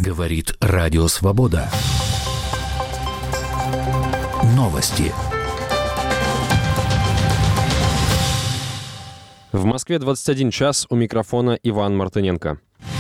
Говорит Радио Свобода. Новости. В Москве 21 час, у микрофона Иван Мартыненко.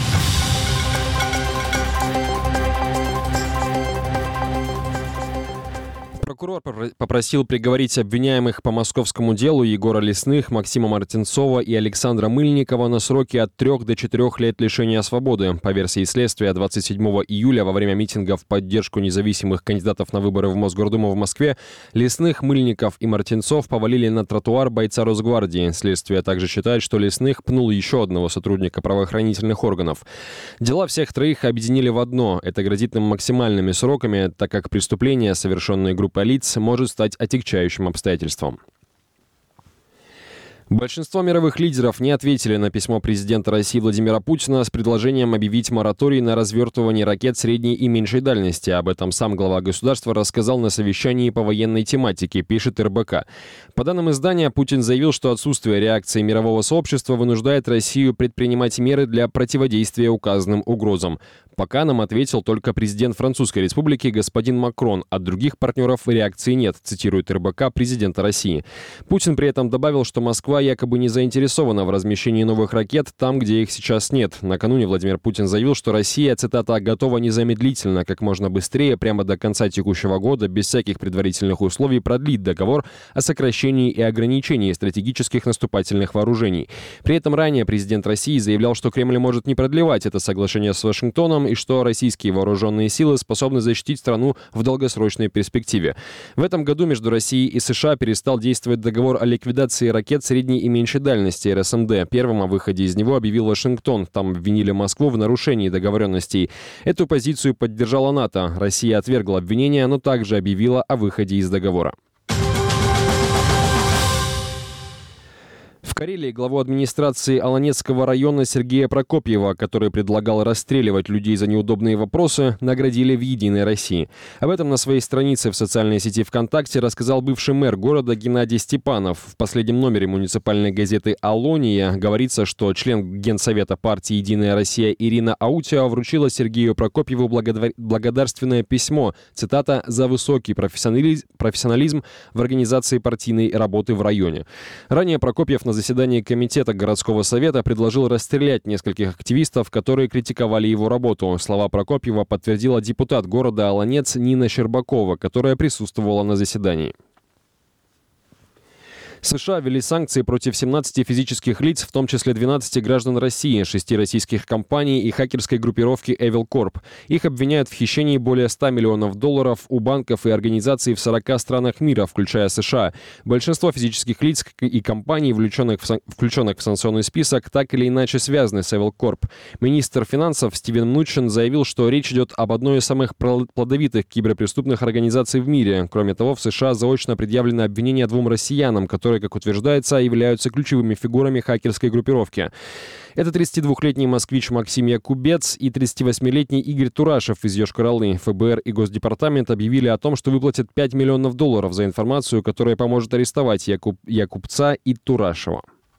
Прокурор попросил приговорить обвиняемых по московскому делу Егора Лесных, Максима Мартинцова и Александра Мыльникова на сроки от 3 до 4 лет лишения свободы. По версии следствия, 27 июля во время митинга в поддержку независимых кандидатов на выборы в Мосгордуму в Москве Лесных, Мыльников и Мартинцов повалили на тротуар бойца Росгвардии. Следствие также считает, что Лесных пнул еще одного сотрудника правоохранительных органов. Дела всех троих объединили в одно. Это грозит им максимальными сроками, так как преступления, совершенные группой лиц, может стать отягчающим обстоятельством. Большинство мировых лидеров не ответили на письмо президента России Владимира Путина с предложением объявить мораторий на развертывание ракет средней и меньшей дальности. Об этом сам глава государства рассказал на совещании по военной тематике, пишет РБК. По данным издания, Путин заявил, что отсутствие реакции мирового сообщества вынуждает Россию предпринимать меры для противодействия указанным угрозам. Пока нам ответил только президент Французской республики господин Макрон. От других партнеров реакции нет, цитирует РБК президента России. Путин при этом добавил, что Москва якобы не заинтересована в размещении новых ракет там, где их сейчас нет. Накануне Владимир Путин заявил, что Россия, цитата, «готова незамедлительно, как можно быстрее, прямо до конца текущего года, без всяких предварительных условий, продлить договор о сокращении и ограничении стратегических наступательных вооружений». При этом ранее президент России заявлял, что Кремль может не продлевать это соглашение с Вашингтоном и что российские вооруженные силы способны защитить страну в долгосрочной перспективе. В этом году между Россией и США перестал действовать договор о ликвидации ракет средней и меньшей дальности РСМД. Первым о выходе из него объявил Вашингтон. Там обвинили Москву в нарушении договоренностей. Эту позицию поддержала НАТО. Россия отвергла обвинения, но также объявила о выходе из договора. В Карелии главу администрации Аланецкого района Сергея Прокопьева, который предлагал расстреливать людей за неудобные вопросы, наградили в «Единой России». Об этом на своей странице в социальной сети ВКонтакте рассказал бывший мэр города Геннадий Степанов. В последнем номере муниципальной газеты «Алония» говорится, что член Генсовета партии «Единая Россия» Ирина Аутио вручила Сергею Прокопьеву благодарственное письмо, цитата, «за высокий профессионализм в организации партийной работы в районе». Ранее Прокопьев на заседании комитета городского совета предложил расстрелять нескольких активистов, которые критиковали его работу. Слова Прокопьева подтвердила депутат города Аланец Нина Щербакова, которая присутствовала на заседании. США ввели санкции против 17 физических лиц, в том числе 12 граждан России, 6 российских компаний и хакерской группировки Evil Corp. Их обвиняют в хищении более $100 миллионов у банков и организаций в 40 странах мира, включая США. Большинство физических лиц и компаний, включенных в санкционный список, так или иначе связаны с Evil Corp. Министр финансов Стивен Мнучин заявил, что речь идет об одной из самых плодовитых киберпреступных организаций в мире. Кроме того, в США заочно предъявлено обвинение 2 россиянам, которые, как утверждается, являются ключевыми фигурами хакерской группировки. Это 32-летний москвич Максим Якубец и 38-летний Игорь Турашев из Йошкар-Олы. ФБР и Госдепартамент объявили о том, что выплатят $5 миллионов за информацию, которая поможет арестовать Якубца и Турашева.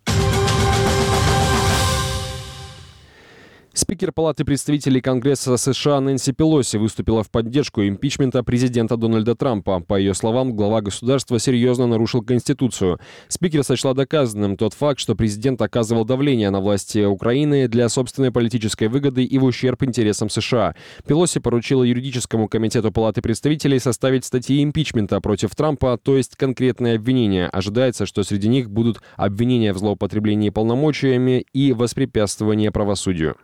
Спикер Палаты представителей Конгресса США Нэнси Пелоси выступила в поддержку импичмента президента Дональда Трампа. По ее словам, глава государства серьезно нарушил Конституцию. Спикер сочла доказанным тот факт, что президент оказывал давление на власти Украины для собственной политической выгоды и в ущерб интересам США. Пелоси поручила юридическому комитету Палаты представителей составить статьи импичмента против Трампа, то есть конкретные обвинения. Ожидается, что среди них будут обвинения в злоупотреблении полномочиями и воспрепятствование правосудию.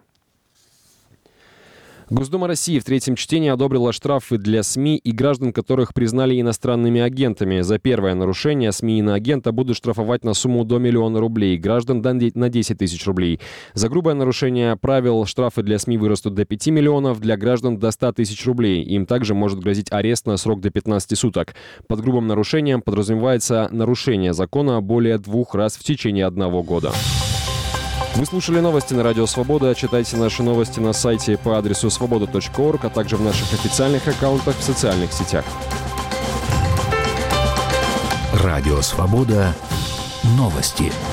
Госдума России в третьем чтении одобрила штрафы для СМИ и граждан, которых признали иностранными агентами. За первое нарушение СМИ и иноагента будут штрафовать на сумму до $1 миллиона, граждан на 10 тысяч рублей. За грубое нарушение правил штрафы для СМИ вырастут до 5 миллионов, для граждан до 100 тысяч рублей. Им также может грозить арест на срок до 15 суток. Под грубым нарушением подразумевается нарушение закона более 2 раз в течение 1 года. Вы слушали новости на Радио Свобода. Читайте наши новости на сайте по адресу svoboda.org, а также в наших официальных аккаунтах в социальных сетях. Радио Свобода. Новости.